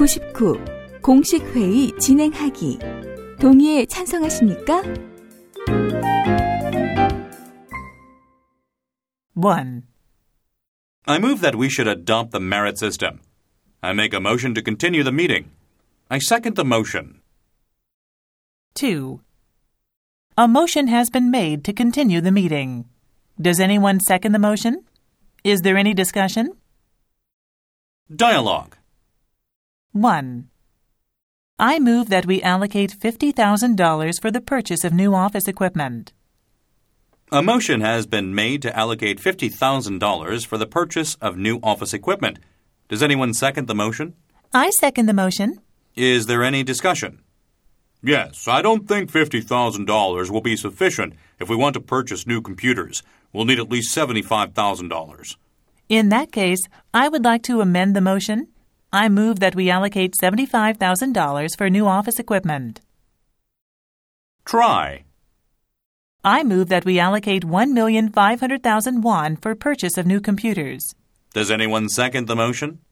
99. 공식 회의 진행하기. 동의에 찬성하십니까? 1. I move that we should adopt the merit system. I make a motion to continue the meeting. I second the motion. 2. A motion has been made to continue the meeting. Does anyone second the motion? Is there any discussion? Dialogue. 1. I move that we allocate $50,000 for the purchase of new office equipment. A motion has been made to allocate $50,000 for the purchase of new office equipment. Does anyone second the motion? I second the motion. Is there any discussion? Yes, I don't think $50,000 will be sufficient if we want to purchase new computers. We'll need at least $75,000. In that case, I would like to amend the motion. I move that we allocate $75,000 for new office equipment. Try. I move that we allocate 1,500,000 won for purchase of new computers. Does anyone second the motion?